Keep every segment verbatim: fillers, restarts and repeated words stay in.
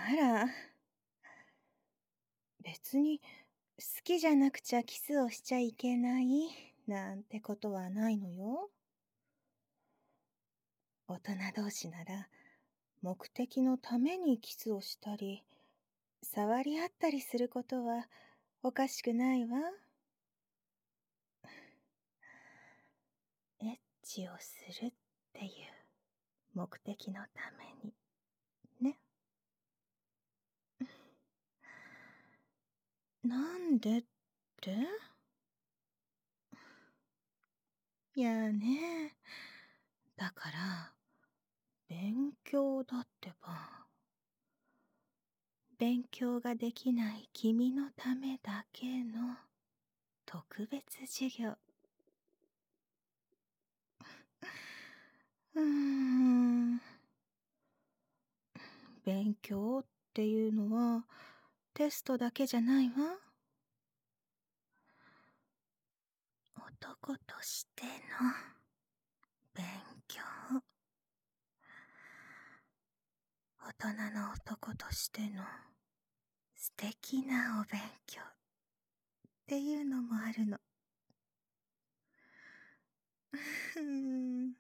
あら、別に好きじゃなくちゃキスをしちゃいけないなんてことはないのよ。大人同士なら目的のためにキスをしたり、触り合ったりすることはおかしくないわ。エッチをするっていう目的のためにね。なんでって？いやね。だから、勉強だってば。勉強ができない君のためだけの特別授業。うーん。勉強っていうのはテストだけじゃないわ。男としての勉強。大人の男としての素敵なお勉強っていうのもあるの。ふーん。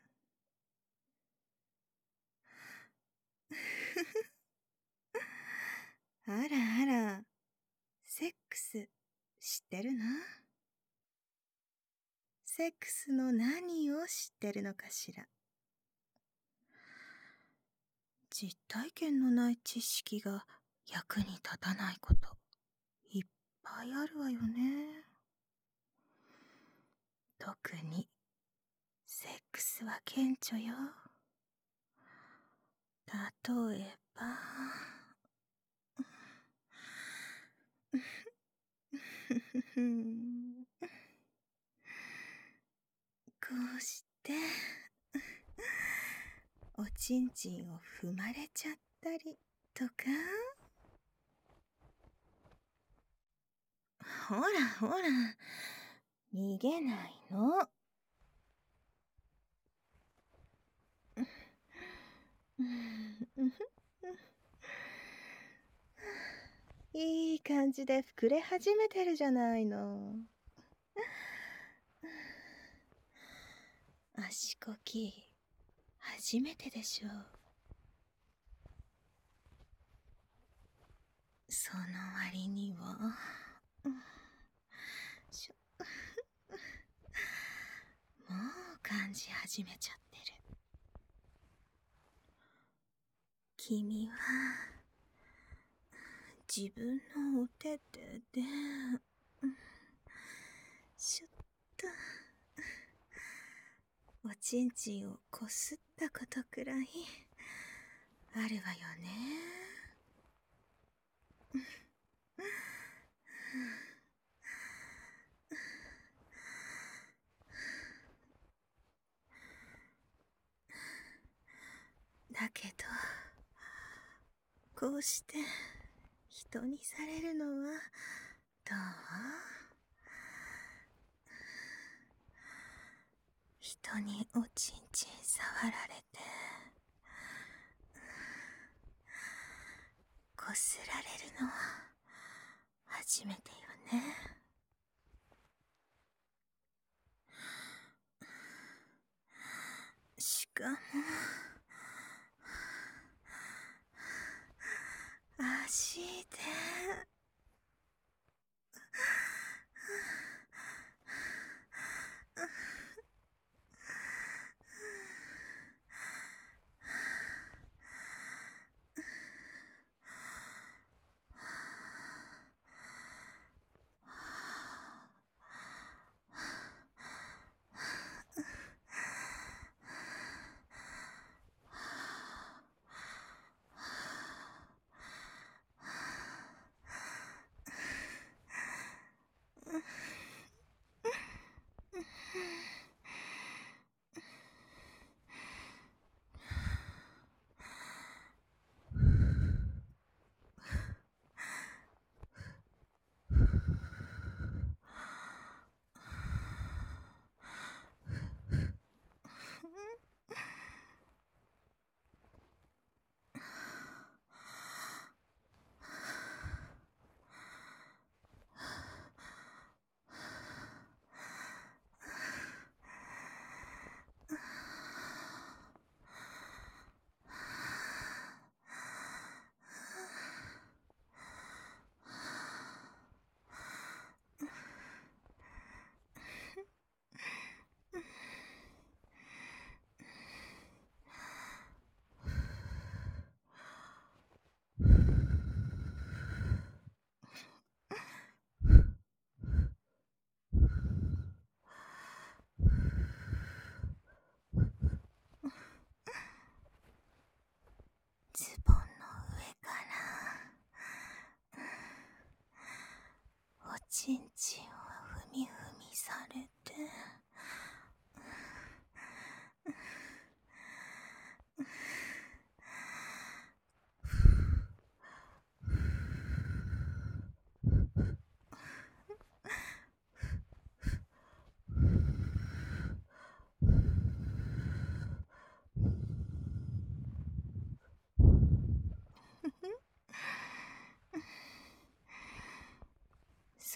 あらあら、セックス知ってるの？セックスの何を知ってるのかしら。実体験のない知識が役に立たないこといっぱいあるわよね。特にセックスは顕著よ。例えばこうしておちんちんを踏まれちゃったりとか。ほらほら、逃げないの。いい感じで膨れ始めてるじゃないの。足こき初めてでしょう。その割にはしょもう感じ始めちゃってる。君は自分のお手手でしょっとおちんちんをこすったことくらいあるわよね。だけどこうして人にされるのはどう？人におちんちん触られてこすられるのは初めてよね。しかも足で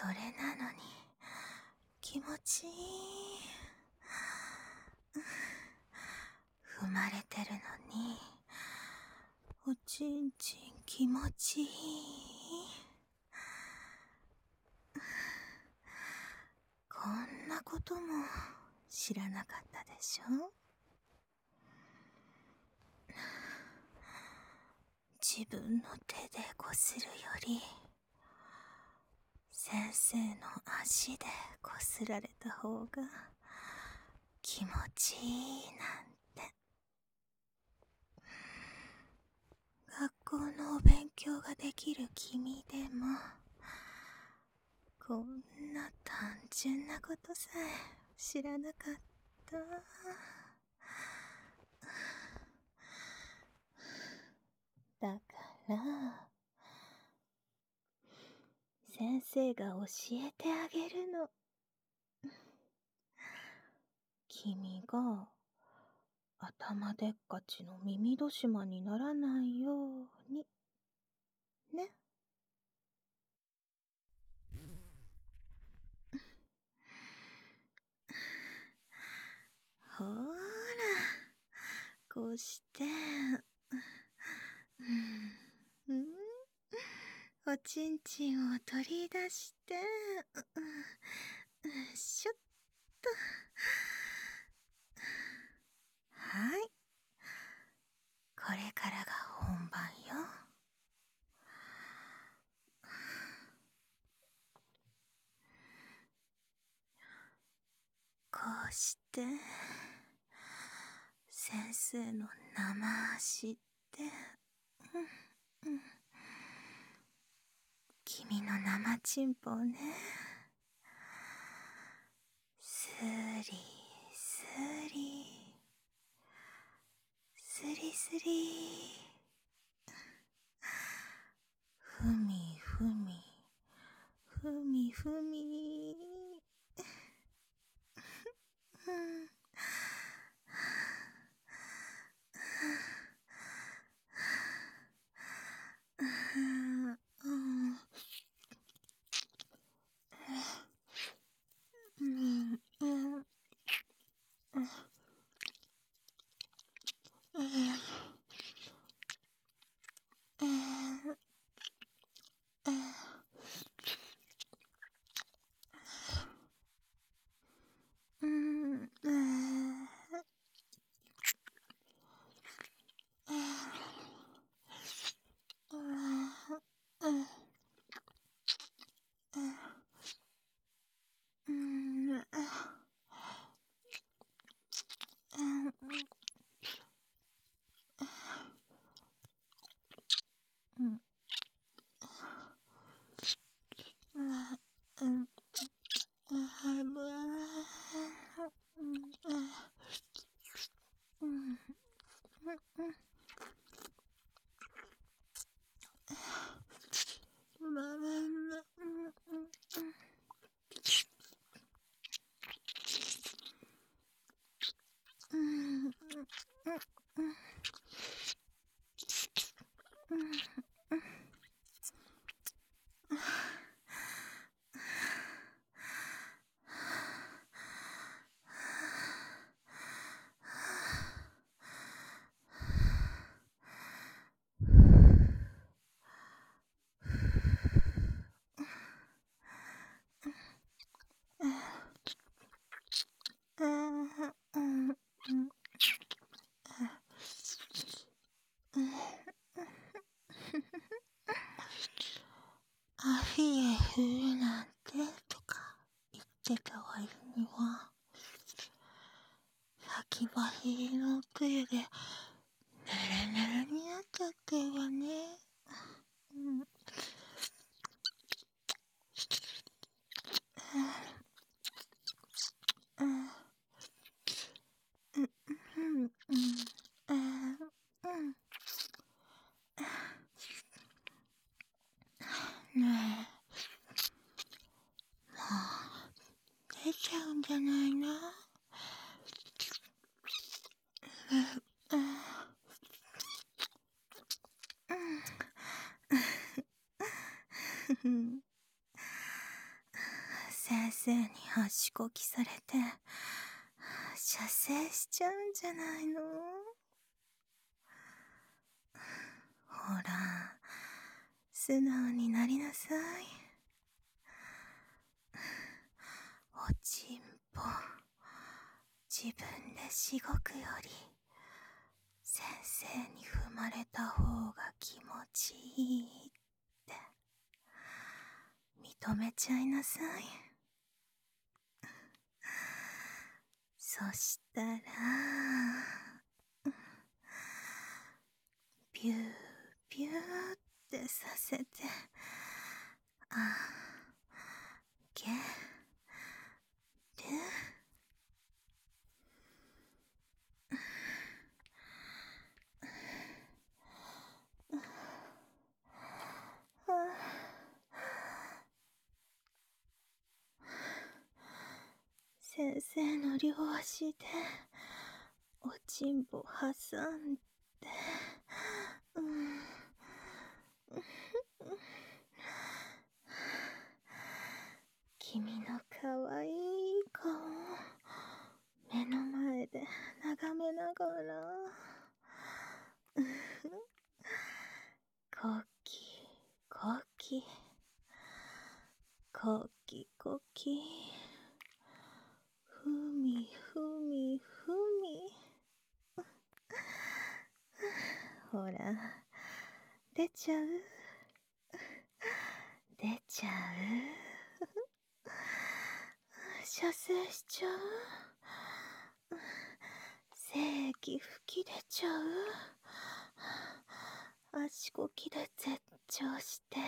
れなのに気持ちいい。踏まれてるのにおちんちん気持ちいい。こんなことも知らなかったでしょ。自分の手でこするより先生の足でこすられた方が気持ちいいなんて。学校のお勉強ができる君でもこんな単純なことさえ知らなかった。だから先生が教えてあげるの。君が頭でっかちの耳戸島にならないようにね。ほーら、こうしてうん、おちんちんを取り出してしょっと。はい、これからが本番よ。こうして先生の生足で、うんうん、君の生チンポをね、スリスリスリスリ、ふみふみふみふみうんうんうんアフィエ振るなんてとか言ってた割には先走りのおくゆでぬるぬるになっちゃってるわね。うんうんうんうんうんねえ、もう出ちゃうんじゃないの。 先生に足こきされて射精しちゃうんじゃないの？ほら、素直になりなさい。おちんぽ、自分でしごくより先生に踏まれた方が気持ちいいって認めちゃいなさい。そしたらピューピューってさせてあげる。先生の両足でおちんぽ挟んで、うん、君のかわいい顔目の前で眺めながらコキコキコキコキふみふみふみほら出ちゃう出ちゃう射精しちゃう精液吹き出ちゃう足こきで絶頂して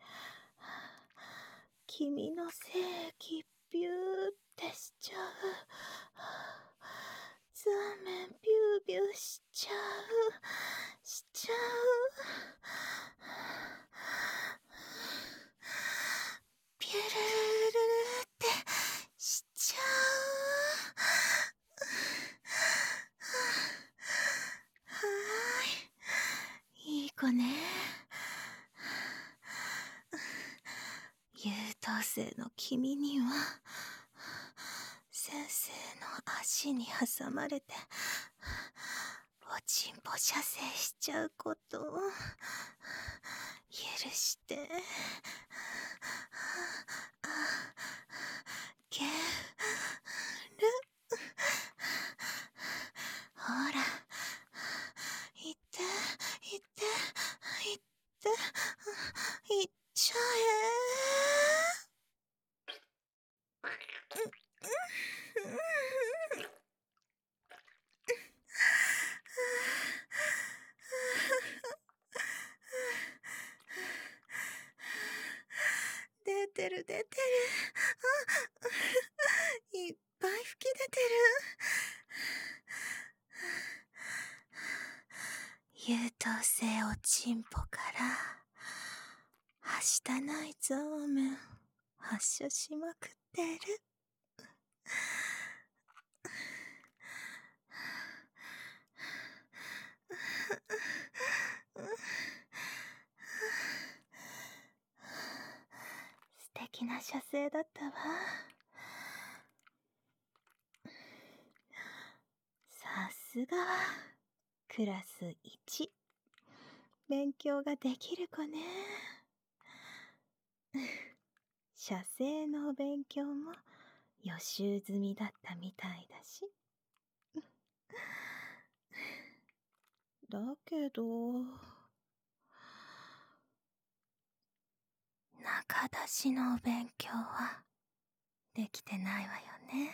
君の精液ビューってしちゃうザーメンビュービューしちゃうしちゃうビュルルルルルってしちゃうはーいいい子ね優等生の君には先生の足に挟まれておちんぽ射精しちゃうことを許してあげる。ほら行って行って行って行っちゃえ出てる出てるいっぱい吹き出てる優等生おちんぽからはしたないザーメン発射しまくってる素敵な射精だったわさすがはクラスいち勉強ができる子ね射精の勉強も予習済みだったみたいだしだけど中出しの勉強はできてないわよね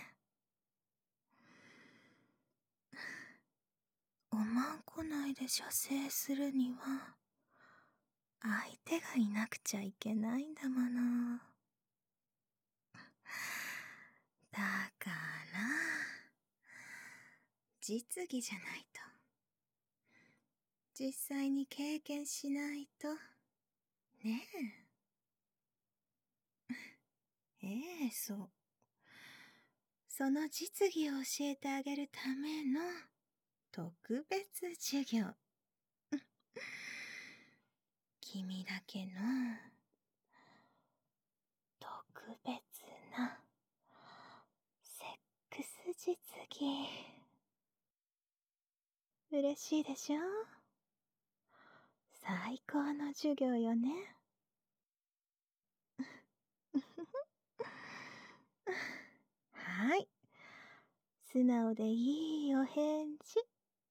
おまんこ内で射精するには相手がいなくちゃいけないんだものだから実技じゃないと実際に経験しないとねえええそうその実技を教えてあげるための特別授業君だけの特別なし次。嬉しいでしょ？最高の授業よね。はい。素直でいいお返事。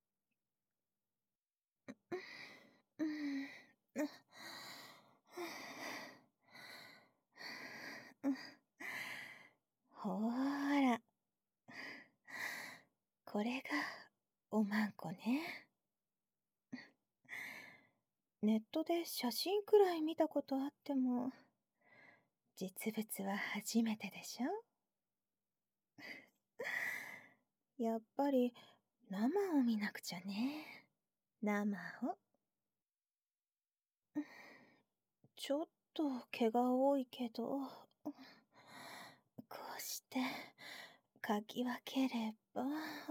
ほーら。これがおまんこね。ネットで写真くらい見たことあっても、実物は初めてでしょ？やっぱり生を見なくちゃね。生を。ちょっと毛が多いけど、こうしてかき分ければ、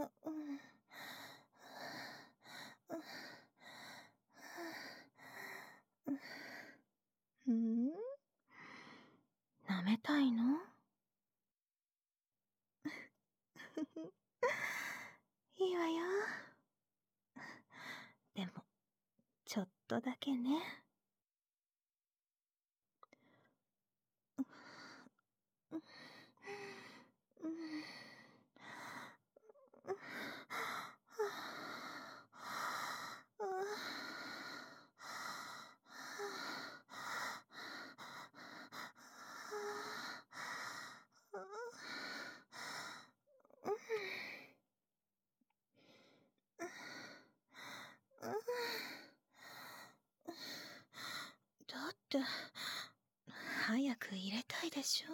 うん？舐めたいの？いいわよ。でも、ちょっとだけね。だって早く入れたいでしょ？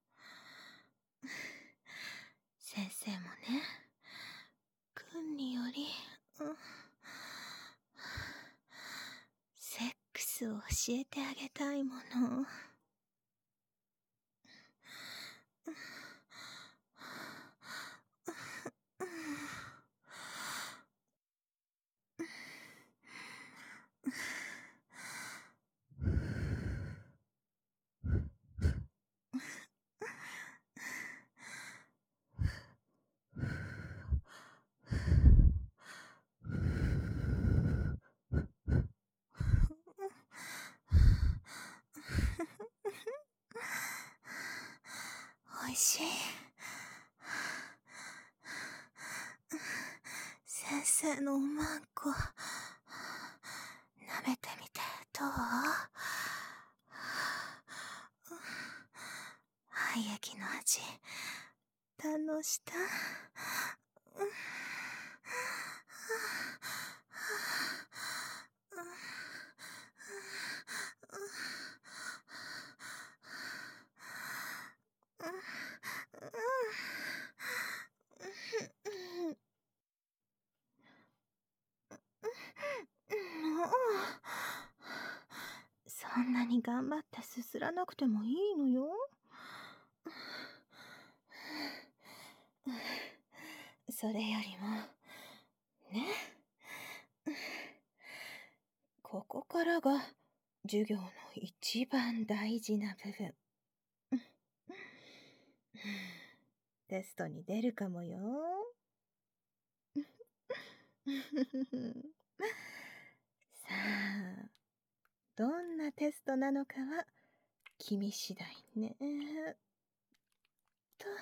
先生もね、くんにより、うん、セックスを教えてあげたいもの。おいしい。先生のおまんこ、舐めてみてどう？廃液の味、堪能した？もう、そんなに頑張ってすすらなくてもいいのよ。それよりもね、ここからが授業の一番大事な部分。テストに出るかもよ。さあ、どんなテストなのかは君次第ね。と。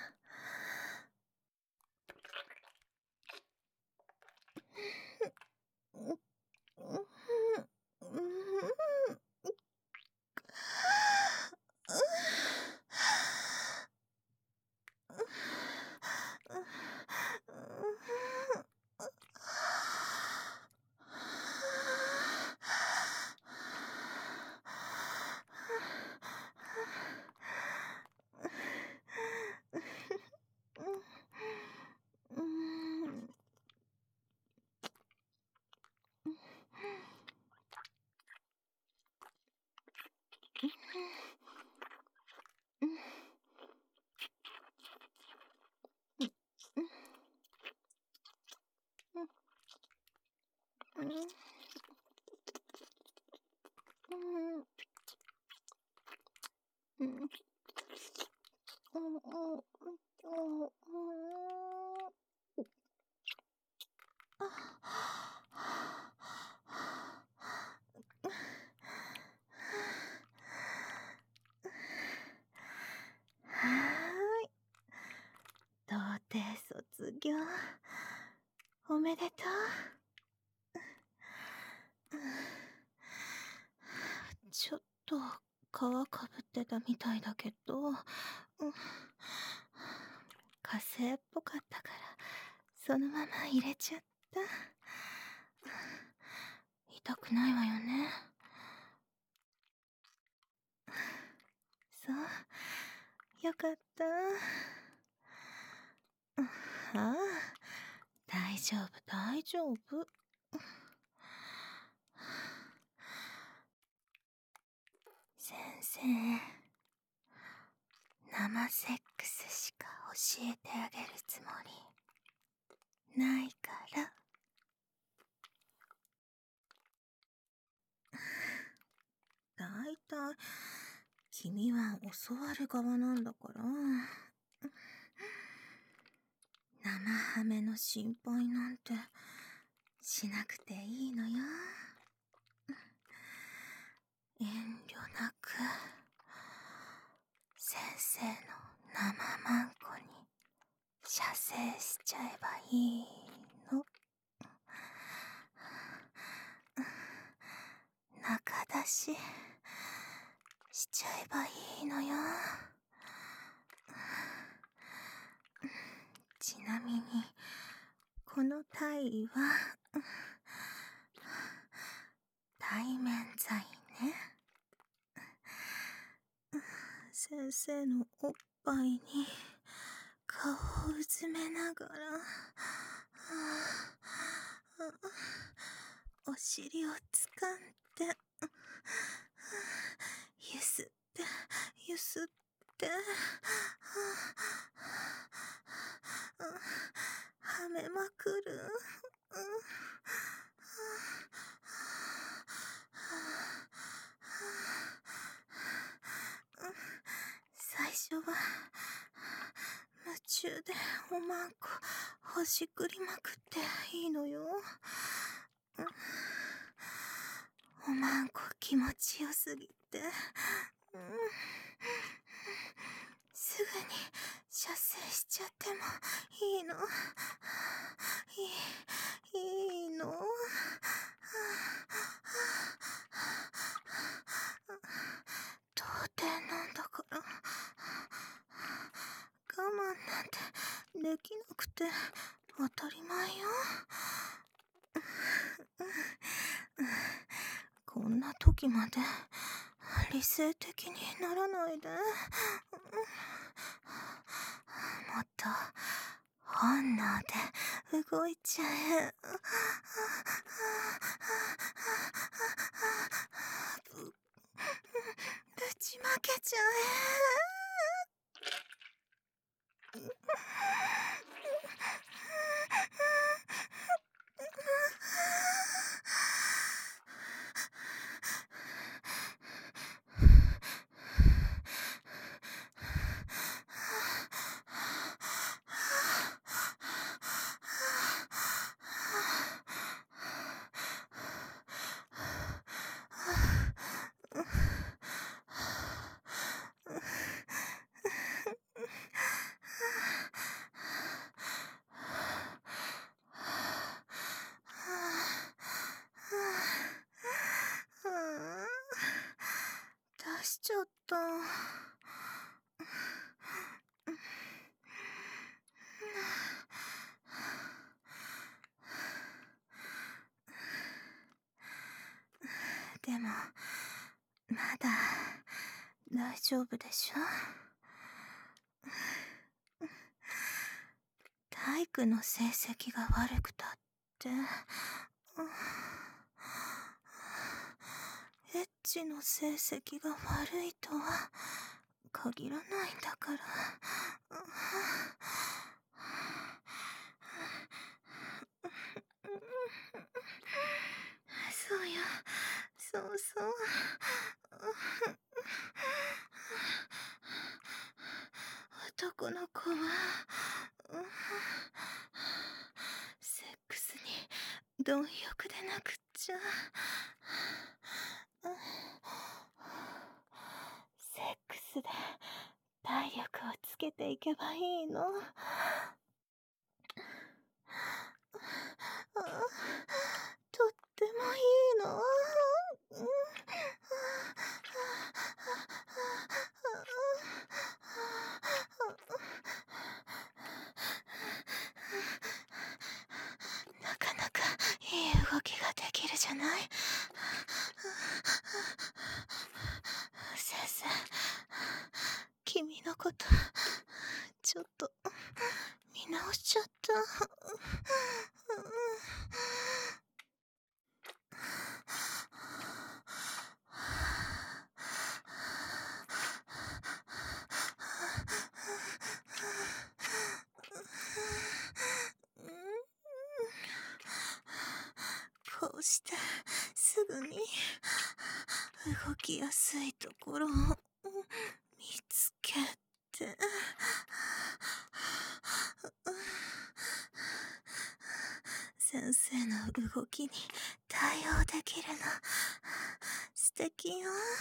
強おめでとう。ちょっと皮かぶってたみたいだけど、火星っぽかったからそのまま入れちゃった。痛くないわよね。そう、よかった。ああ、大丈夫大丈夫。先生、生セックスしか教えてあげるつもりないから。だいたい君は教わる側なんだから、生ハメの心配なんてしなくていいのよ。遠慮なく先生の生マンコに射精しちゃえばいいの。中出ししちゃえばいいのよ。ちなみにこの体位は対面剤ね。先生のおっぱいに顔をうずめながら、お尻をつかんで、ゆすってゆすってはめまくる。最初は夢中でおまんこほじくりまくっていいのよ。おまんこ気持ちよすぎて、すぐに射精しちゃってもいいの。いい、いいの。童貞なんだから、我慢なんてできなくて当たり前よ。こんな時まで理性的にならないで。もっと本能で動いちゃえ。ぶ、ぶちまけちゃえ。出しちゃった。でもまだ大丈夫でしょ。体育の成績が悪くたってエッチの成績が悪いとは限らないんだから。そうよ、そうそう。男の子はセックスに貪欲でなくっちゃ。セックスで体力をつけていけばいいの。 ない？先生、君のことちょっと見直しちゃった。こうしてすぐに動きやすいところを見つけて、先生の動きに対応できるの素敵よ。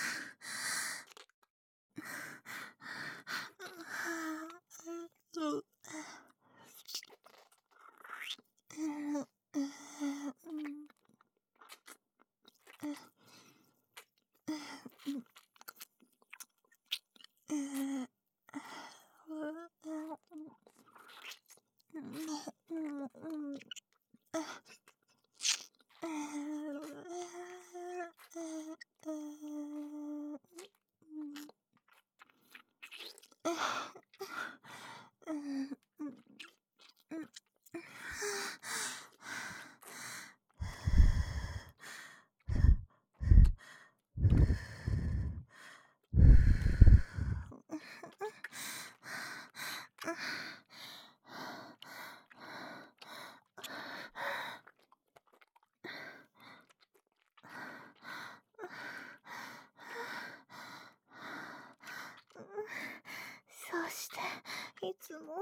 そしていつも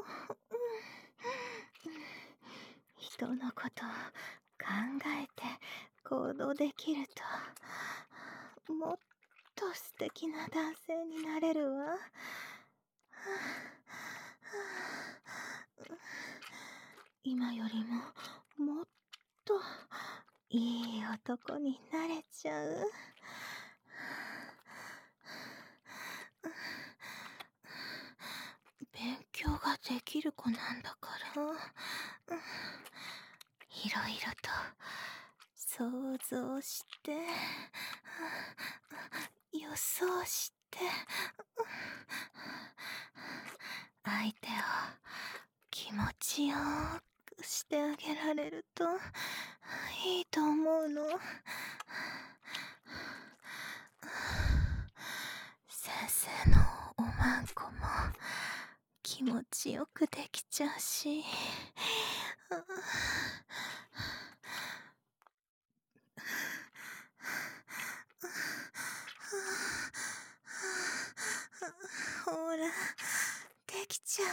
人のことを考えて行動できるともっと素敵な男性になれるわ。今よりももっといい男になれちゃう。勉強ができる子なんだから、いろいろと想像して予想して相手を気持ちよくしてあげられるといいと思うの。先生のおまんこも気持ちよくできちゃうし、ほらできちゃう。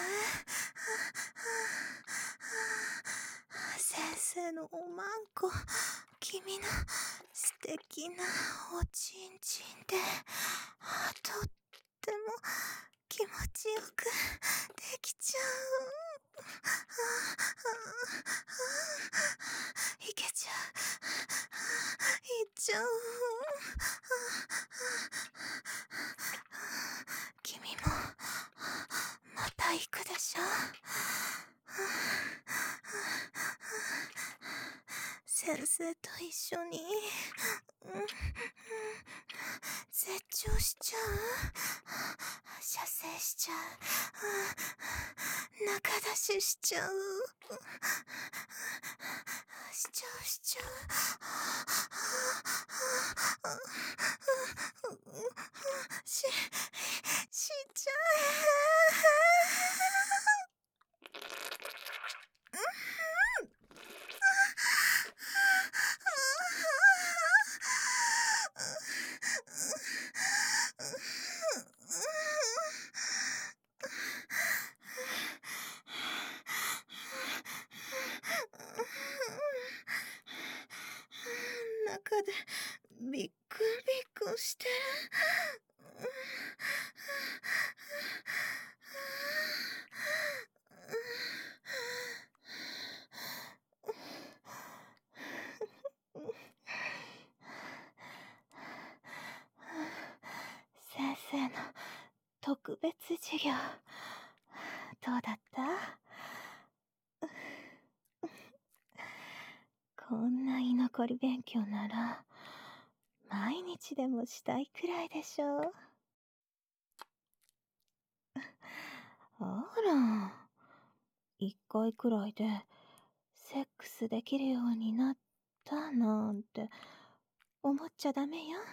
先生のおまんこ、君の素敵なおちんちんでとっても気持ちよくできちゃう。いけちゃう。いっちゃう。君もまた行くでしょ。先生と一緒に絶頂しちゃう。射精しちゃう。中出ししちゃう。しちゃうしちゃう。し、しちゃう。中でビックンビックンしてる。先生の特別授業どうだった？こんない居残り勉強なら毎日でもしたいくらいでしょう。あら、一回くらいでセックスできるようになったなんて思っちゃダメよ。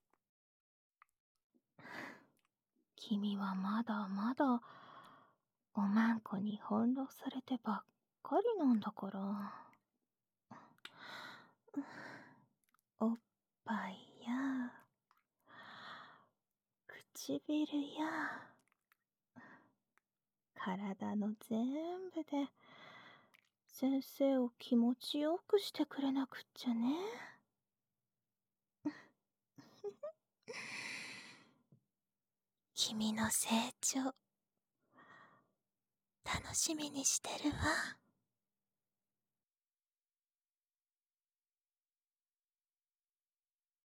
君はまだまだおまんこに翻弄されてばっかりなんだから。おっぱいや唇や体の全部で先生を気持ちよくしてくれなくっちゃね。君の成長楽しみにしてるわ。